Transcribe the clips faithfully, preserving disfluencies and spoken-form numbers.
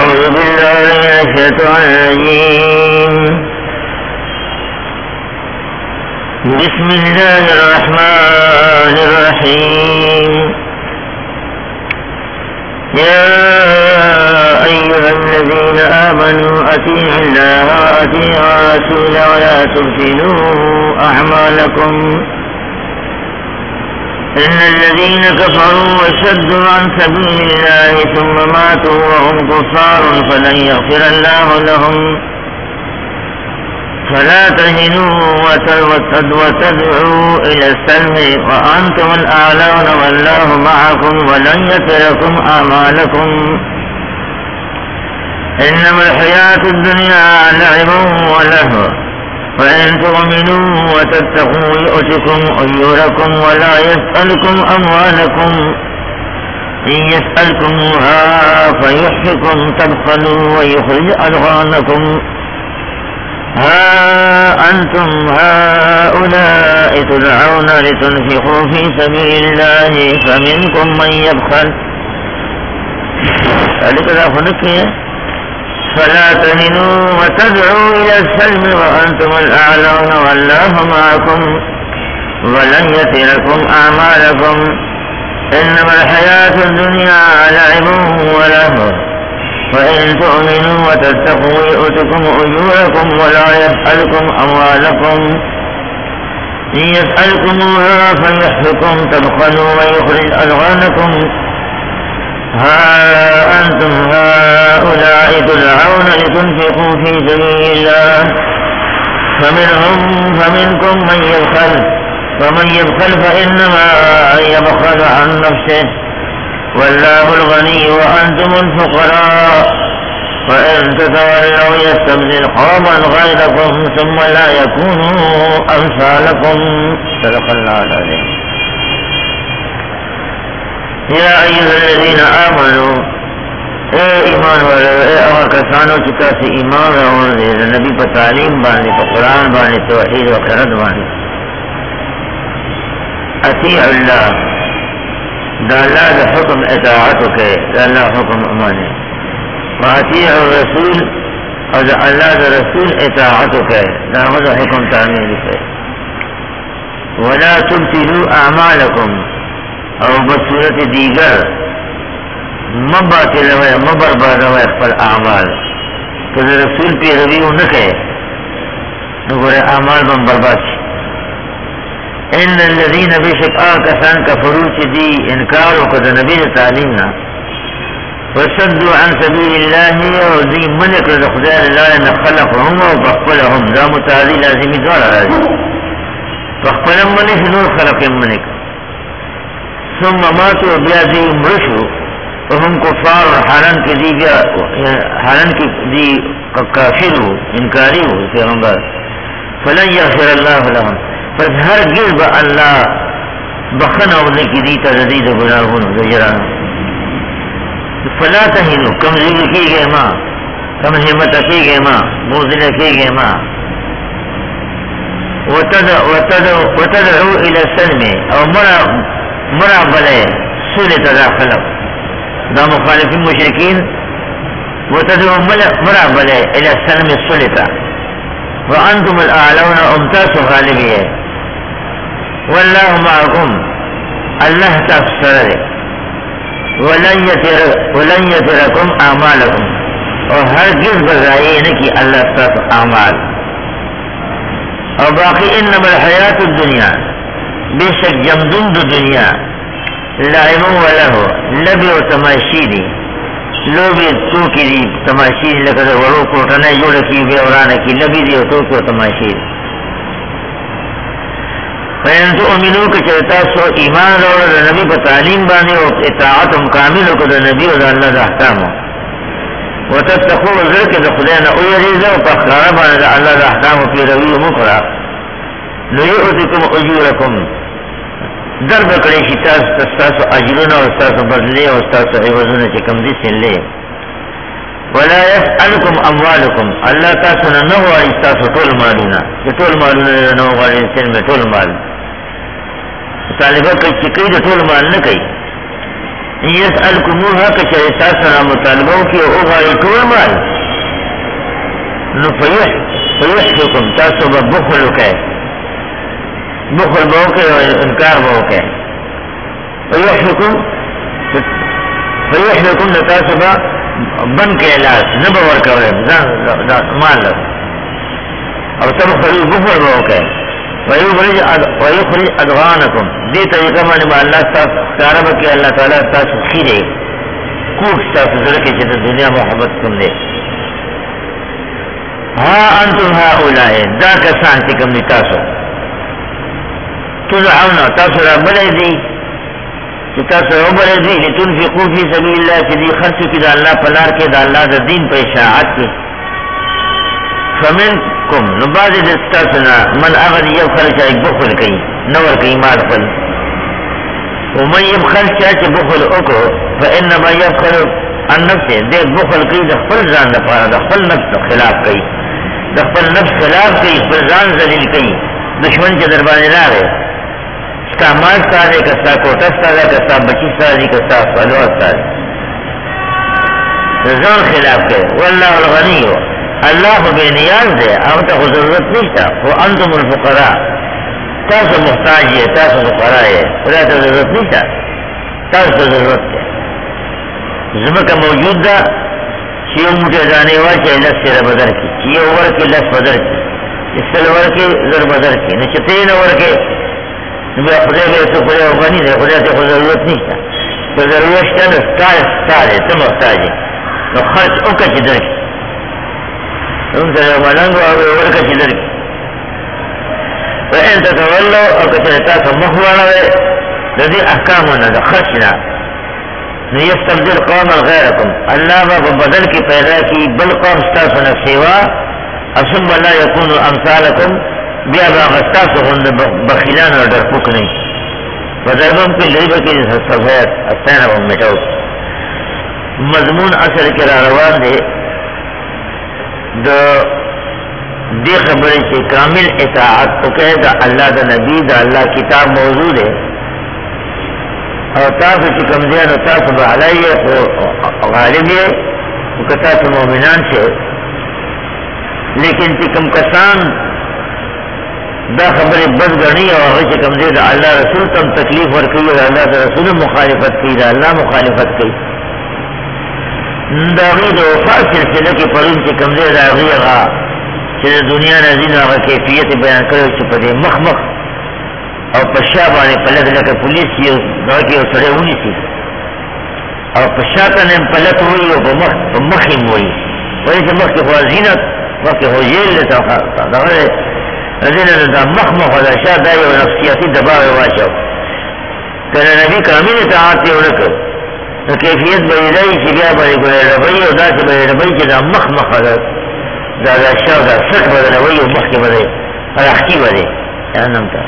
أعوذ بالله من الشيطان الرجيم. بسم الله الرحمن الرحيم. يا أيها الذين آمنوا أطيعوا الله وأطيعوا الرسول ولا تبطلوا أعمالكم. إن الذين كفروا وصدوا عن سبيل الله ثم ماتوا وهم كفار فلن يغفر الله لهم. فلا تهنوا وتدعوا إلى السلم وأنتم الأعلون والله معكم ولن يتركم أعمالكم. إنما الحياة الدنيا لعب ولهو فإن تؤمنوا وتتقوا يؤتكم أجوركم ولا يسألكم أموالكم. إن يسألكموها فيحفكم تبخلوا ويخرج أضغانكم. ها أنتم هؤلاء تدعون لتنفقوا في سبيل الله فمنكم من يبخل. ذلك لا خلقية. فلا تهنوا وتدعوا إلى السلم وأنتم الأعلون والله معكم ولن يتركم أعمالكم. إنما الحياة الدنيا لعب ولهو فإن تؤمنوا وتتقوا يؤتكم أجوركم ولا يسألكم أموالكم. إن يسألكموها فيحفكم تبخلوا ويخرج أضغانكم. ها أنتم هؤلاء تدعون لتنفقوا في سبيل الله فمنهم فمنكم من يبخل ومن يبخل فإنما يبخل عن نفسه والله الغني وأنتم الفقراء. وإن تتولوا يستبدل قوما غيركم ثم لا يكونوا أمثالكم. صدق الله العظيم. یا ایها الذین آمنوا، اے ایمان والو، اے هغه کسانو چې تاسو ایمان راوړی د نبی په تعلیم باندې، په قرآن باندې، توحید او آخرت باندې. اطیعوا الله، د الله د حکم اطاعت وکړئ، د الله حکم ومنئ. واطیعوا الرسول، او د الله د رسول اطاعت وکړئ، د هغه د حکم تعمیل وکړئ. ولا تبطلوا اعمالکم، او بصورت دیگر مباطل ہوئے مبرباد ہوئے اخبر اعمال. تو رسول پی رویو نکے نگورے اعمال بم برباد شی. ان الذین بشک آکسان کفرو چی دی انکارو کد نبی تعلیمنا وصدوا عن سبیل اللہ او دی منک رد خدا اللہ نخلقهم و بخبلهم دا متعالی لازمی دوار راجی بخبلهم منک نور خلق منک ثم ماتوا بیازی مرشو وهم کفار حالان کی دی بیا حالان کی دی کافرو انکاریو پیغمبر فلن یغفر اللہ لهم پس ہر گز با اللہ بخن اولی کی دی تردید گناہون زجران. فلا تہینو کمزوری کی گئے ماں کم حمت کی گئے ماں موزل کی گئے ماں. وتدعو الى السلم او مرا مرا بلے سولے تدا خلق دا مخالفین مشرکین وتدعو مرا بلے الى السلم سولتا وانتم الاعلون امتاس غالبیے واللہ معکم اللہ تفسر ولن یترکم اعمالکم اور ہرگز بغائی نکی اللہ تف اعمال. اور باقی انما الحیات الدنیا بے شک جمدن دو دنیا لعب و لہو لبی و تماشی دی لوبی توکی دی تماشی دی لکہ ورو کوٹنے جو لکی بے اورانا کی لبی دی و توکی و تماشی دی. فین تؤمنو کہ چلتا سو ایمان رو نبی پا تعلیم بانے و اطاعت کامل کو دا نبی و دا اللہ دا احکامو و تتقو ذرک دا خداینا اویریزا و پا خرابانا دا اللہ دا احکامو پی روی مقرا لیؤتکم اجورکم در بکڑی شی تاسو اجرون و تاسو بدلے و تاسو عوضون چکم دی سن لے. ولا يسألكم اموالكم اللہ تاسو نو والی تاسو طول مالونا طول مالونا نو والی سن میں طول مال طالبہ کئی چکی دا طول مال نہ کئی یسألکموها که چه تاسو نه مطالبه وکړي او وغواړي ټول مال نو فیحفکم تاسو به بخل وکړئ بخل به وکړئ او انکار به وکړئ فیحفکم فیحفکم نو تاسو به بند کړئ لاس نه به ورکوئ ځان مال او تبخلوا بخل به وکړئ ويخرج ويخرج ادغانكم دې طریقه باندې به الله تاسو ښکاره وکړي الله تعالی تاسو خیره کوک تاسو زړه کې چې د دنیا محبت کوم دی ها انتم هؤلاء دا کسان چې کوم دي تاسو تدعون تاسو را بلې دي چې تاسو را بلې دي لتنفقوا في سبيل الله چې دې خرڅ کړي د الله په لار کې د الله د دین په اشاعت کې فمنکم نو بعض د تاسو نه من اغد یبخل چې بخل کوي نور کوي مال خپل ومن يبخل چې بخل وکړو فانما يبخل عن نفسه دې بخل کوي د خپل ځان لپاره د خپل نفس خلاف کوي د خپل نفس خلاف کوي خپل ځان ذلیل کوي دشمن چې در باندې راغی ستا مال ستا دی که ستا کوټه ستا ده که ستا بچي ستا دي که ستا خپلوان ستا دي د ځان خلاف کوي والله الغني اللہ بے نیاز دے اب تک ضرورت نہیں تھا وہ انتم الفقراء تاسو محتاج ہے تاسو فقراء ہے خدا تو ضرورت نہیں تھا تاسو ضرورت ہے زمہ کا موجود تھا چیو مجھے جانے ہوا چاہے لس سے بدر کی چیو ور کے لس بدر کی اس سلور کے زر بدر کی نہ چتین ور کے خدا کے تو خدا ہوگا نہیں ہے خدا تو ضرورت نہیں تھا تو ضرورت تھا ہے تم محتاج ہے تو خرچ او کا چدر کی ان سره ملنګ او ورکه چې لري وان تتولوا او کته تاسو مخ واړوي د دې احکامونو د خرچنا نو یستبدل قوما غیرکم الله به بدل کې پیدا کی بل قوم تاسو نه سیوا ثم لا يكون امثالکم بیا به تاسو غند بخیلان او ډرپوک نه فضربم کې لري به کې صفات استانه او مټو مضمون اصل کې را روان دي د دې خبرې چې کامل اطاعت وکړه د الله د نبی د الله کتاب موجود ہے او تاسو چې کوم ځای نو تاسو به علیه او غالب یې او که تاسو مؤمنان شئ لیکن چې کوم کسان دا خبرې بد ګڼي او هغه چې کوم ځای د الله رسول ته تکلیف ورکوي او الله د رسول مخالفت کوي د الله مخالفت کوي دا غي د وفات سلسله کې پرون چې کوم ځای دا غي هغه چې د دنیا نه ځینې هغه کیفیت بیان کړی چې په دې مخ مخ او په شا باندې پلټ لکه پولیس یو دغه کې یو سړی ونیسي او په شا ته نه پلټ وایي او په مخ په مخ یې وایي وایي چې مخکې خو زینت مخکې خو جیل دی دغه زینت دا مخ مخ او د شا دا یو نفسیاتي دباو یې واچو که د نبي کامل اطاعت یې ونه کړ نو کیفیت به یې دی چې بیا به یې ګولې ډبۍ او داسې به یې ډبۍ چې دا مخ مخه ده دا دا شا دا سټ به ده وایي او مخکې به دی راښکي به دی جهنم ته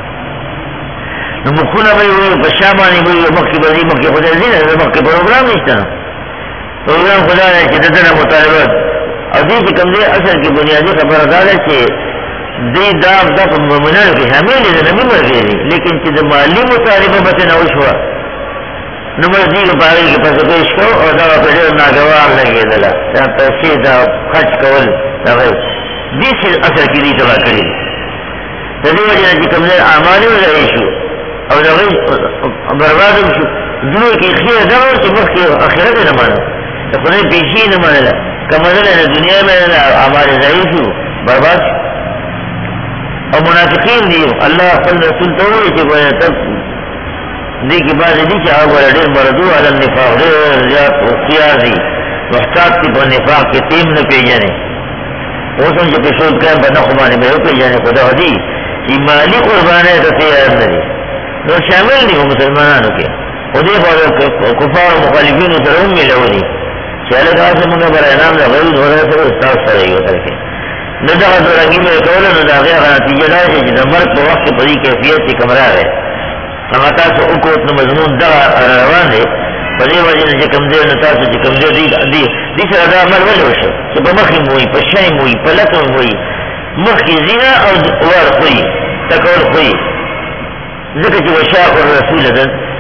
نو مخونه به یې وایي په شا باندې به یې مخکې به دی مخکې خدای ځي نه مخکې پروګرام نشته نو پروګرام خدا دی چې د ده نه مطالبات او دې چې کوم دی اصل کې بنیادي خبره دا ده چې دې دا دا په مؤمنانو کې حامل دي د نبي مرګې دي لیکن چې د مالي مطالبه به نه وشوه نو مرضی کو پاگی کی پس پیش کو اور دا په ډېر ناګوار لګېدله دا پیسې دا خرچ کول دغه دې چې اثر کې دي تبا کړي د دې وجه چې کوم ځای اعمال ولري شو او دغه برباد شو دنیا کې خیر دا چې مخکې آخرت نه مانه د خدای پیسې نه مانه کومه نه دنیا باندې اعمال ضعیف شو برباد او منافقین دي الله خپل رسول ته وایي چې ګویا ته دې کې بعد دې چې هغه ډېر مردو علی النفاق ډېر زیات اختیار دي محتاط دي په نفاق کې تیم نه پیژني اوس هم چې په شوط کې باندې خو باندې به پیژني خدا دې چې مالی قربانه ته تیار نه دي نو شامل دي مسلمانانو کې خو دې په کفار مخالفینو سره هم ملوي چې له تاسو موږ بر انعام د غیر ورته سره استاد سره یو ترکه نو دا درنګي مې کول نو دا هغه نتیجه ده چې د مرګ په وخت په دې کیفیت کې کمره ده هغه تاسو او کو نو مضمون دا روان دي په دې وجه چې کوم دې نو تاسو چې کوم دې دي دې سره دا عمل ولې وشو چې په مخې موي په شای موي په لته موي مخې زینا او ور خوې تکول خوې ځکه چې وشاء الرسول ده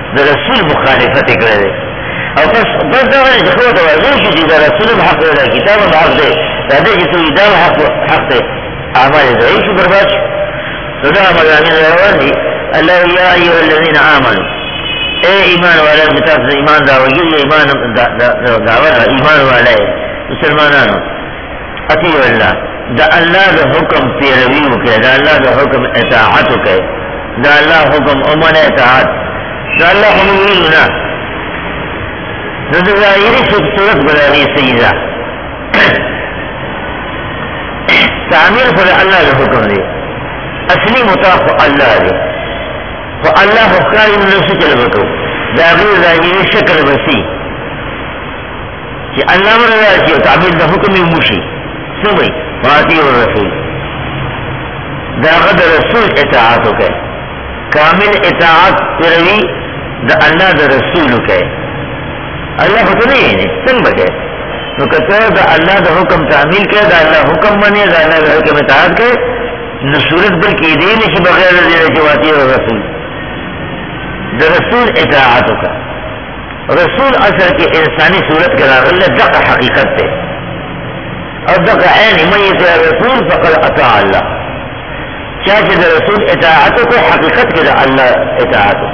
دا رسول مخالفت کرے او بس بس دا غنی جخوة توازن شو دا رسول حق دا کتاب حق دے دا دے جتو ادام حق حق دے اعمال دعی شو برباد شو دا مضامین روان دی اللہ یا ایوہ الذین آمنوا اے ایمان والا کتاب سے ایمان دعوی ایمان دعوی ایمان والا مسلمانانو اطیع اللہ دا اللہ دا حکم پیرویو کے دا اللہ دا حکم اطاعتو کے دا اللہ حکم امن اطاعت دا اللہ حمویلنا دا دا ظاہری صورت بلاغی سیدہ تعمیر پر اللہ دا حکم دے اصلی مطاق اللہ دے تو اللہ حکاری من سکل بکو دا غیر ظاہری شکل بسی کہ اللہ من اللہ چیو تعمیر دا حکم موشی سمئی فاتح الرسول دا غد رسول اطاعتو کے کامل اطاعت پیروی دا اللہ دا رسولو کے اللہ حکم نہیں ہے سن بکے تو کہتا ہے دا اللہ دا حکم تعمیل کے دا اللہ حکم بنے دا اللہ دا حکم اطاعت کے نصورت بلکی دین کی بغیر دینا چواتی الرسول دا رسول اطاعتو کا رسول اثر کے انسانی صورت کے راغ اللہ دقا حقیقت تے اور دقا عین من یطیع رسول فقد اطاع اللہ چاہتے دا رسول اطاعتو کو حقیقت کے دا اللہ اطاعتو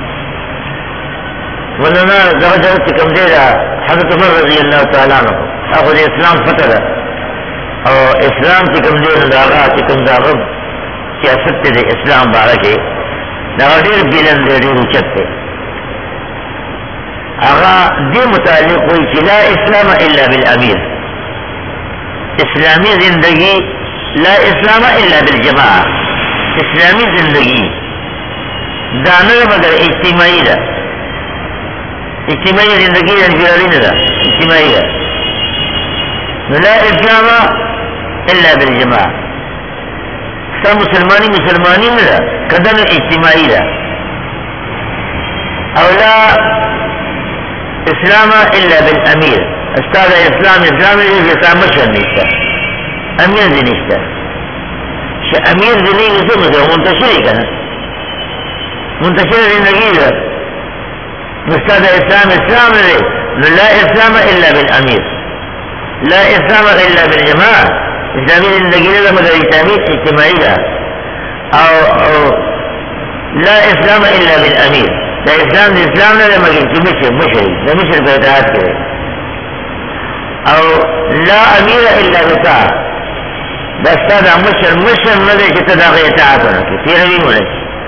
ولنا درجہ کم دے دا حضرت عمر رضی اللہ تعالیٰ عنہ اخذ اسلام فتح دا اور اسلام کی کم دے دا آغا کم دا غب سیاست دے اسلام بارکے دا غدیر بیلن دے دیر اچت دے آغا دی متعلق ہوئی کہ لا اسلام الا بالامیر اسلامی زندگی لا اسلام الا بالجماعہ اسلامی زندگی دانر مگر اجتماعی دا اجتماعی زندگی انفرادی نہ دا اجتماعی دا لا اسلام الا بالجماعہ سب مسلمانی مسلمانی نہ دا قدم اجتماعی دا او لا اسلام الا بالامیر استاد اسلام اسلام اسلام مشهد نشتا امیر دی نشتا شا امیر دی نشتا مثلا منتشری کنا منتشر زندگی دا استاد اسلام اسلام دی لا اسلام الا بالامیر لا اسلام الا بالجماعة اسلامی زندگی دا مگر اسلامی اجتماعی دا او, او لا اسلام الا بالامیر دا اسلام دا اسلام دا مگر کی مشر مشر دا مشر پر اطاعت کرے او لا امیر الا بطاعت دا استاد مشر مشر ندے چتا دا غی اطاعت ہونا کی تیروی ہونا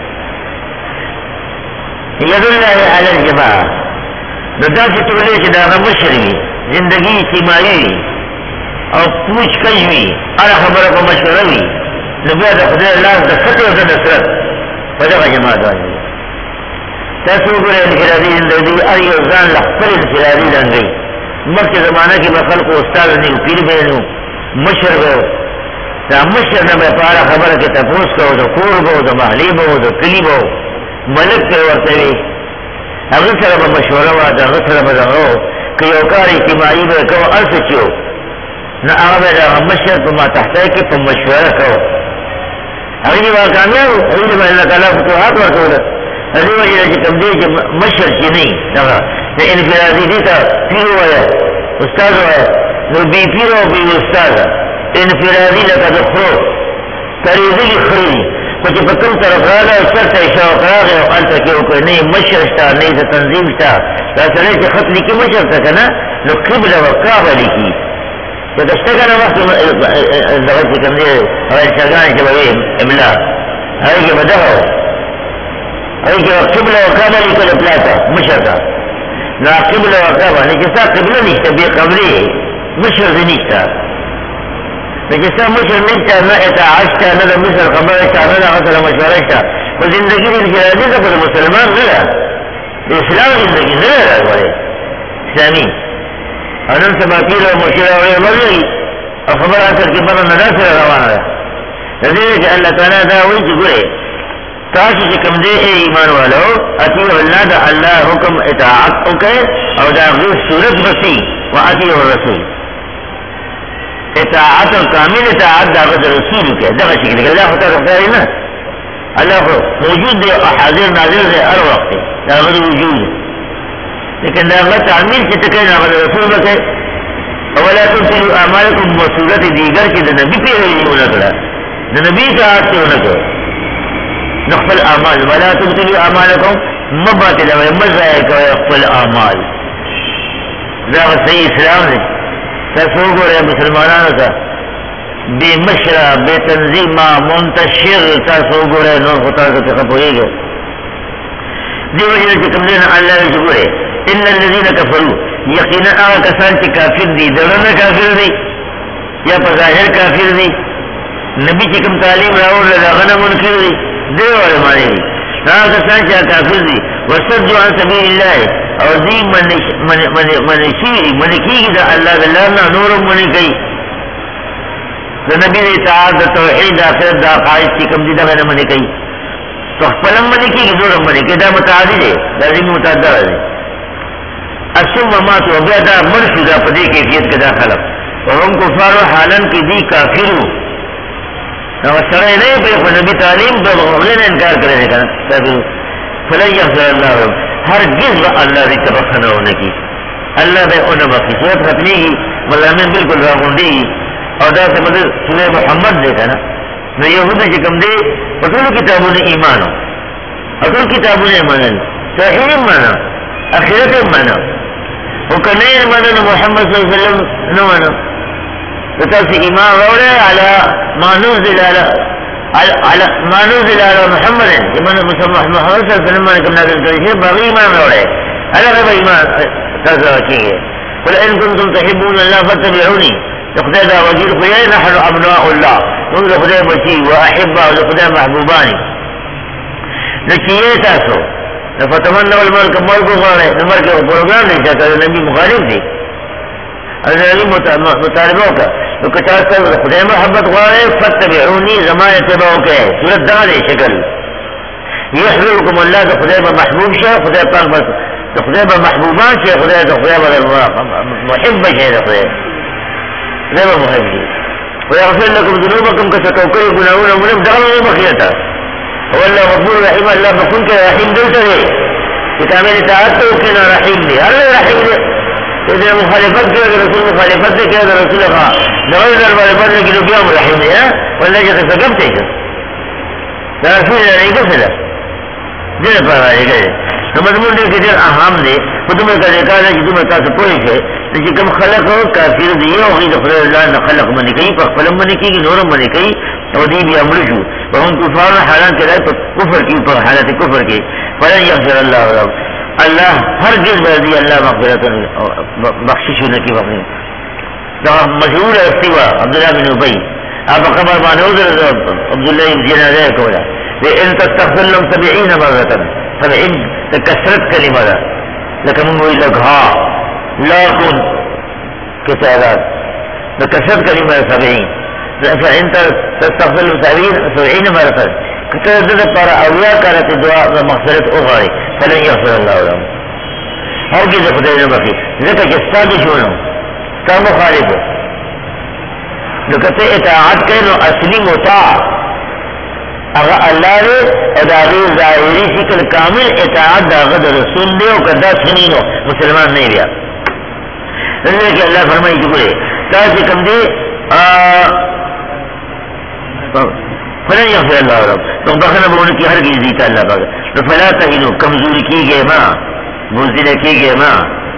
ید اللہ علی الجماع دا دا چتولے چی دا غی مشر بھی زندگی اجتماعی او پوچھ کجوی ارہ خبر کو مشوروی نبیہ دا خدای اللہ دا فتح و دا نصرت فدا غی جماعت والی تاسو گرے انفرادی زندگی اری اوزان لخبر انفرادی زندگی مر کے زمانہ کی میں خلق استاد نہیں پیر بہنوں مشر گو دا مشر نہ میں پارا خبر کے تپوس کو تو کور گو تو محلی بو تو کلی بو ملک کے ورتے اگر سر میں مشورہ ہوا دا اگر سر میں دغو کہ اوکار اجتماعی میں کو ارس چیو نہ آگے دا مشر تو ما تحتاج کے تو مشورہ کرو اگر یہ بات کامیاب اگر میں اللہ تعالیٰ فتوحات ورکو دا اگر وجہ کہ تم دے مشر چی نہیں دغا انفرادی دیتا پیر ہوا استاد ہوا نو بی پیر ہو بی استاد انفرادی لکا دخرو تریزی خری کچھ پکم طرف رالا سرطا اشاو قراغی و قلتا کیو کہ نہیں مشر شتا نہیں تا تنظیم شتا لاسلے چی خط لکی مشر تا کنا نو قبل و قابل لکی تو دشتگانا وقت دغت چی کم دے اوائل شاگانی چی بگئی املا اوائل کی بدہو اوائل کی قبل و قابل لکی لپلاتا مشر تا نا قبل و قابل نجسا قبل نشتا بی قبلی مشر دی نشتا نجسا مشر نشتا نا اتعاشتا نا دا مشر قبلشتا نا دا غسل مشورشتا و زندگی دی انفرادی دا پر مسلمان نلا دی اسلام زندگی نلا راگوالے اسلامی انن سبا پیر و مشیر و مرلی و خبر آسر کی بنا ندا سر روانا دا نزید کہ اللہ تعالیٰ دا ہوئی چی گرے تاسی چی کم دے اے ایمان والو اتیو اللہ دا اللہ حکم اطاعت اکے او دا غیر صورت بسی و اتیو الرسول اطاعت و کامل اطاعت دا غیر رسول اکے دا شکل کہ اللہ خطا رفتاری نا اللہ کو موجود دے اور حاضر ناظر دے ہر وقت داغت وجود ہے، لیکن داغت تعمیل سے تکے ناغت رسول بکے اولا تبتلو اعمالکم وصورت دیگر کی دا نبی پہ ہوئی ہونا کرا دا نبی کا آج سے ہونا کرا نقفل اعمال ولا تبتلو اعمالکم مباطل و مزائے کا اقفل اعمال داغت صحیح اسلام نے تسو گو رہے مسلمانانو تا بے مشرہ بے تنظیمہ منتشر تاسو گو رہے نور خطار کا تخب ہوئے گا دی وجہ چکم دینا اللہ نے شکرے ان الذین کفروا یقینا آغا کسان چی کافر دی درن کافر دی یا پظاہر کافر دی نبی چکم تعلیم راؤ لداغنا منکر دی دے والے مانے دی آغا کسان چی کافر دی وصدو عن سبیل اللہ اور دی منشی منکی دا اللہ دلارنا نورم منکی دا نبی دی اطاعت دا توحید دا آخرت دا قائد چکم دی دا غنا منکی تو خپلم منکی نورم منکی دا متعادی دے دا زمین متعدد دے اسم مات و بیا دا مرشو دا پدے کیفیت کے دا خلق اور ہم کفار و حالن کی دی کافرو اور سرے نہیں پہ خود نبی تعلیم دو غلین انکار کرنے کا کافرو فلن یغفر اللہ ہر جز اللہ دی تبخنہ ہونے کی اللہ دے انہ بخی صورت ختمی کی ملامین بالکل راگوندی کی اور دا سے مدد سورہ محمد دے تھا نا میں یہود چکم دے اصول کتابوں نے ایمان ہو اصول کتابوں نے ایمان توحید مانا اخرت مانا وكنين مدن محمد صلى الله عليه وسلم نوانا وتاسي إيمان غورة على ما نزل على على ما نزل على محمد إيمان محمد صلى الله عليه وسلم كم نازل كريشة بغي إيمان غورة على غير إيمان تزاكيه قل إن كنتم تحبون الله فاتبعوني لخدا وجير خير نحن أبناء الله نقول لخدا بشي وأحبه لخدا محبوباني نشيه تاسو فتمنى الملك ملك غارے نمبر کے پروگرام نہیں چاہتا نبی مخالف تھی علی مطالبوں کا تو کچھ خدا محبت غارے فتبعونی زمان اتباع کے صورت دارے شکل یحببکم اللہ تو خدا محبوب شاہ خدا پاک بس تو خدا محبوبان شاہ خدا تو خدا محب شاہ خدا خدا محب شاہ ویغفر لکم ذنوبکم کسکوکر گناہون منم دغل بخیتا واللہ غفور رحیم اللہ بکن کے رحیم دلتا ہے کتاب اطاعت تو کنا رحیم دے اللہ رحیم دے اذا مخالفت کے اگر رسول مخالفت دے کہ اگر رسول خواہ نغیر در مخالفت دے کہ لکیا رحیم دے واللہ جیسے سکم تے کر رسول اللہ نہیں کر سلا دل پر آئے گئے مضمون دے کہ دل احام دے وہ تمہیں کا دیکھا ہے کہ تمہیں تاسو پوئی ہے لیکن کم خلق ہو کافر دیئے ہوگی تو خلق اللہ نے خلق منی کئی پر فلم منی کی نورم منی کئی ودی بھی امرشو وهم کفار حالان کے رائے پر کفر کی پر حالت کفر کی فلن یغفر اللہ رب اللہ ہر جز بردی اللہ مغفرت بخشش ہونے کی وقت مشہور ہے استوا عبداللہ بن ابی آپ خبر مانوز عبداللہ بن جنازہ کولا ان تستغفر لهم سبعین مرتا سبعین تکسرت کلمہ دا لیکن من وہی لگھا لاکن کے تعداد تکسرت کلمہ سبعین فإن تستغفر سبعين مرة كتردد پر اولیا کرت دعا مغفرت اغاری فلن یغفر اللہ لهم ہرگز خدای نے بخی ذکر جستا دشمنوں تا مخالف لکتے اطاعت کرنو اصلی مطاع اگر اللہ نے اداغی ظاہری شکل کامل اطاعت دا غد رسول دے و کدا سنینو مسلمان نہیں لیا اللہ کہ اللہ فرمائی چکے تاکہ کم دے فلن یغفر اللہ رب تو بخنا بولنے کی ہر چیز دیتا اللہ پاک تو فلا تہنو کمزوری کی گئے ماں بزدل کی گئے ماں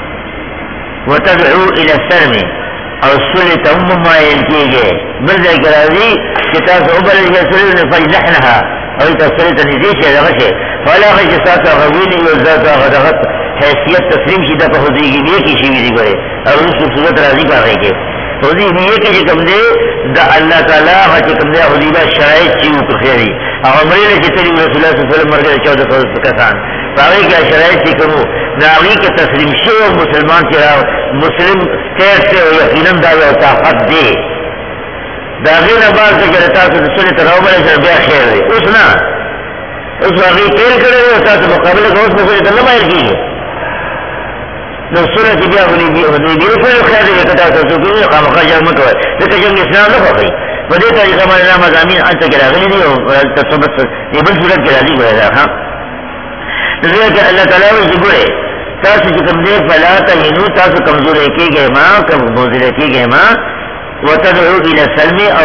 وتدعو الى السلم اور سلی تم مائل کی گئے بلدہ کرازی کتاب عبر الجسل فجلحنها اور تصریت نزیش ہے لغشے فلا غش ساتا غوینی وزاتا غدغت حیثیت تسلیم شدہ پہ حضیگی بھی کی شیوی دی کرے اور اس کی صورت راضی پا گئی کے حضی بھی یہ کہ جکم دے دا اللہ تعالیٰ جکم دے حضیبہ شرائط چیو کو خیری اور مریل جتری رسول اللہ صلی اللہ علیہ وسلم مرگر چودہ فضل کسان فاغی کیا شرائط چی کرو ناغی کے تسلیم شو مسلمان چرا مسلم کیسے ہو یقیناً دا یا طاقت دے داغین بار سے جلتا سے سنی تراؤ بلے سر بیا خیر دے اس نا اس واقعی پیر کرے ہوئے ہوتا سے مقابلہ کا اس مسئلے تلہ مائل کی ہے نو سنہ چی بیا ہوئی بھی ہوئی بھی ہوئی خیر دے کتا سے سکر خامخواہ جنگ مکوئے لیکن جنگ اسلام نہ ہو گئی بدے طریقہ مانا مضامین انت کے راغلی دی اور تصبت یہ بل صورت کے راضی ہوئے گا. ہاں تو کہ اللہ تعالیٰ وہ ذکرے تاسو چې کوم دی فلا تهنو تاسو کمزوري کېږئ ما کمزوري کېږئ ما وتدعو الى السلم او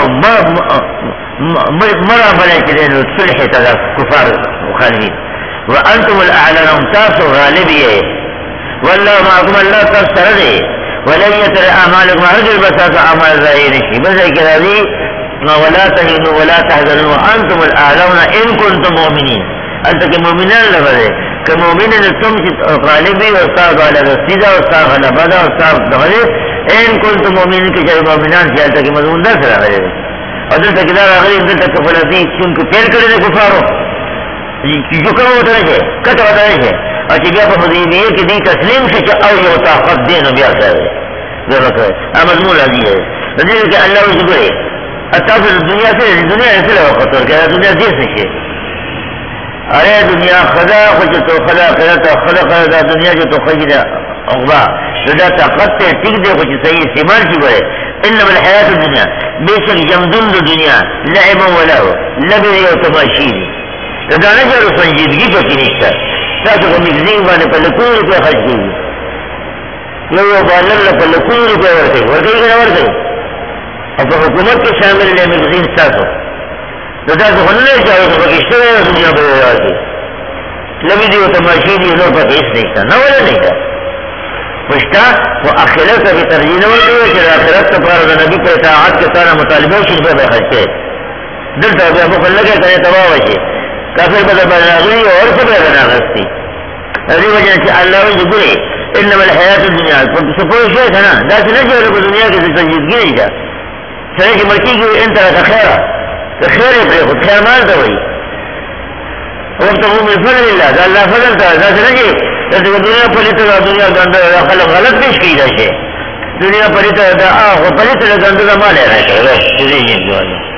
مرا بلا چې دی نو صلح ته کفار مخالفین وانتم الاعلون تاسو غالب یې والله معكم الله تاسو سره دی ولن يتر اعمالكم هرجل بساس اعمال ظاهر شي بس كده دي ولا تهنوا ولا تحزنوا وانتم الاعلون ان كنتم مؤمنين انت كمؤمنين لبده كمؤمنين تم غالبي واستاذ على السيده واستاذ على بدا واستاذ دغه ان كنتم مؤمنين كجاي مؤمنان چې انت كمضمون ده سره راغلي او دلته کې دا راغلي دلته کفلتي چې تیر کړي د کفارو چې کوم وته نه کته وته نه او چې بیا په حدیبیه کې دې تسلیم شي چې او یو طاقت دین بیا سره ضرورت ہے مضمون راځي دې کې الله وجبري اتاسو د دنیا سره د دنیا سره وخت ورکړه دنیا دې څه ارے دنیا خدا خو چې تو خدا خدا خدا خدا دنیا چې تو خدا اوغا دا طاقت ته ټیک دی خو چې صحیح استعمال شي وره انما الحیات الدنیا بیشک جمدون د دنیا لعب ولا لعب یو تماشی دا نه جوړ سنجیدګي پکې نشته تاسو کوم ځین باندې په لکو روپیا خرج کړئ نو یو باندې په لکو روپیا ورته ورته نه ورته او په حکومت کې شامل نه مګزین تاسو دا تاسو خلل چاہو تو پاکستان ہے دنیا پہ راځي لبی دی تماشی دی نو پکې هیڅ نشته نو ولا نه ده پښتا او اخرت ته ترجیح نه ورکوي چې اخرت لپاره د نبی په اطاعت کې سره مطالبه شي په خرج کړي دلته بیا په لګه ته تباہ وشي کافر بدل بناغلی اور سے بے بناغستی اسی وجہ سے اللہ وجہ گرے انما الحیات الدنیا سپوش ہے نا داس نہ جو کو دنیا کے سنجیدگی نہیں جا سرے کی مرکی کی ان طرح خیر خیر ہے خود خیر مال تو وہی وقت وہ من فضل اللہ اللہ فضل تھا داس نہ جی تو دنیا پلیت دنیا گندہ خلق غلط پیش کی جائے دنیا پلیت دا وہ پلیت گندہ مال ہے رہے یہ جو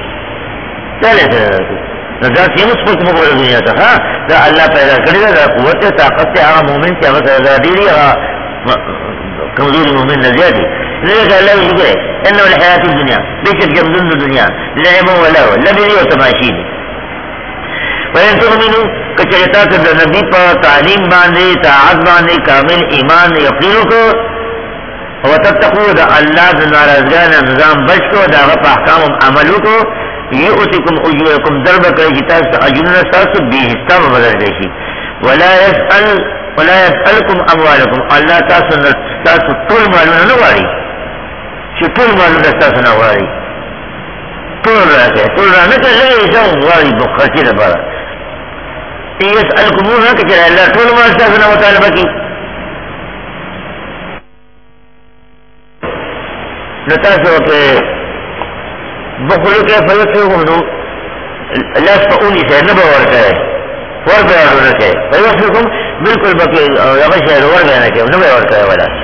چلے دا سیمس پس مقبل دنیا تا ہاں دا اللہ پیدا کری دا قوت طاقت آغا مومن سے آغا سردادی دی آغا کمزوری مومن نزیادی لیکن اللہ شکر ہے انہو الحیات الدنیا بیشک جمدن دنیا لعب و لعو لبنی و تماشی دی وین تغمینو کچرتا کر نبی پا تعلیم باندے طاعت باندے کامل ایمان یقینو کو وتتقو دا اللہ دا نارضگان نظام بچ کو دا غف احکام عملو کو یؤتکم اجورکم ضرب کرے جتا اجرنا ساس بھی حصہ بدل دیشی ولا يسأل ولا يسألكم اموالکم اللہ تاسو تاسو ټول مالونه نه غواړي چې ټول مالونه تاسو نه غواړي ټول راځي ټول نه کوي چې غواړي بخښي لپاره يسألكم نه چې الله ټول مال تاسو نه مطالبه کوي نو تاسو په بخلو کے فیصلے کو دو اللہ سپونی سے نہ ورکا ہے ور بیان ہونا ہے فیصلے کو بالکل بکی اگر شہر ور بیان ہے نہ ورکا ہے والا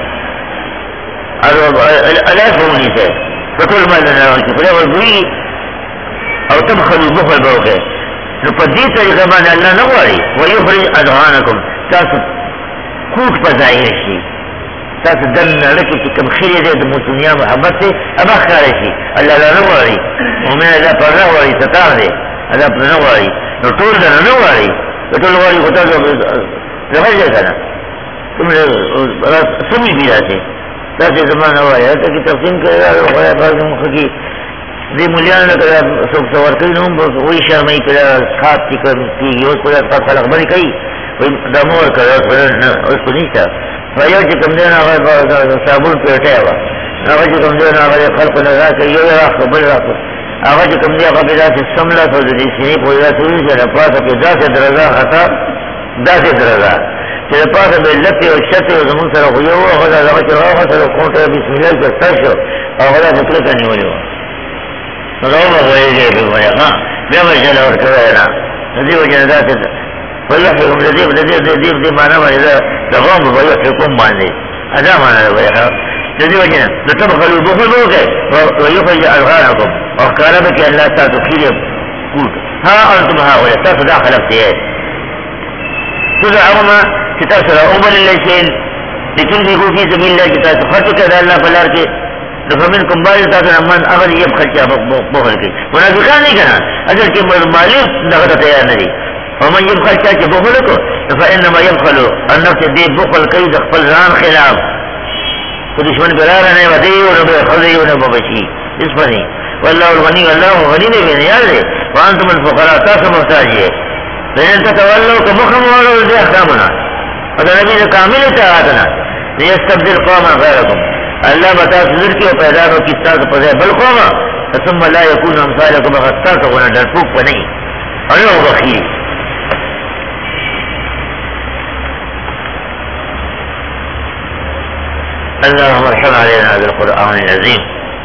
اور اللہ سپونی سے فکل ما نہ ورکی فلا ورگوی او تبخلو بخل بوکے نو پدی طریقہ مان اللہ نہ واری ویخرج ادغانکم تاسو کوٹ پر ظاہر شي تاسو دن لکه چې کوم خیر دې د دنیا محبت ته ابا خاري شي الله لا نه واري مومن دا پر نه واري ستاره دې دا پر نه واري نو ټول دا نه واري ټول واري وته دا راځي کنه کوم سمي دی راځي دا چې زمانہ وایي ته کی تقسیم کړه او هغه په مخ کې دې مليان له څوک څور کوي نو وې شرمې کړه خاط کې کوي یو په تاسو خلک باندې کوي دا مور کړه نه اوس په نیسه وایو چې کوم دی هغه صابون پیټه و هغه چې کوم دی هغه خلق نه راځي یو راځي بل راځي هغه چې کوم دی هغه بیا چې سملا ته دې شي په یوه څه چې په پاسه کې داسې درزه خطا داسې درزه چې په پاسه به لته او شته او زمون سره یو هغه هغه چې هغه سره کوټه بسم الله کې تاسو هغه د فکر کني ولې نو دا وایي چې په یا بیا به جلا ورته نه دې وجه داسې ويحكم الذي الذي الذي الذي معناه إذا تغام ويحكم معناه هذا معناه ويحكم الذي وجهنا نتبخل البخل ويخرج ألغانكم وقاربك أن لا تدخل قلت ها أنتم هؤلاء تتداخل افتيات تدعون كتاسر أمر الليسين لتنفقوا في سبيل الله كتاسر خطك ذا الله فالارك فمن کم باز تاسو من اگر یب خرچا بخل کی منافقان نہیں کنا اگر کہ مالی دغه تیار نه دي ومن یب خرچا چې بخل کو فانما يبخل النفس دې بخل کوي د خپل ځان خلاف کو دشمن برار نه ودی او نه خدای او نه بچي اس باندې والله الغني والله غني دې نه یاد وانتم الفقراء تاسو محتاج یې فإن تتولوا كمخم ولو دې احکامنا اگر نبی کامل اطاعت نه يستبدل قوما غيركم اللہ بتا سر کی پیدا ہو کس طرح پذے بل قوما ثم لا يكون امثالكم غستا تو نہ ڈرپوک بنی اور وہ بخیل اللهم ارحم علينا بالقرآن العظيم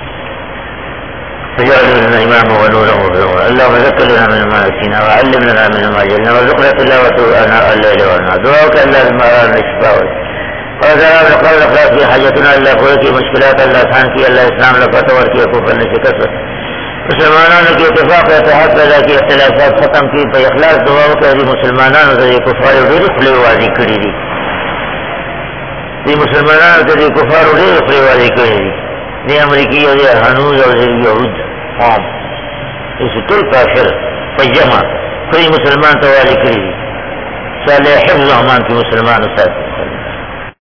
واجعله لنا إماما ونورا وهدى اللهم ذكرنا من ما نسينا وعلمنا من ما جهلنا وارزقنا تلاوته آناء الليل والنهار دعاؤك الا المرار الشفاء وذرا القول اخلاص کی حاجتنا اللہ کوئی کی مشکلات اللہ آسان کی اللہ اسلام لفتور کی کفر نے شکست مسلمانوں کی اتفاق اتحاد پیدا کی اختلافات ختم کی پہ اخلاص دعاؤں کے مسلمانوں سے کفار ډېر خپل واضح کړي دي دي مسلمانانو ته دي کفار ډېر خپل واضح کړي دي دي امریکای او هنوز او یهود قوم اس ټول کافر پجما کوئی مسلمان ته واضح کړي دي صالح حفظ امان کی مسلمان استاد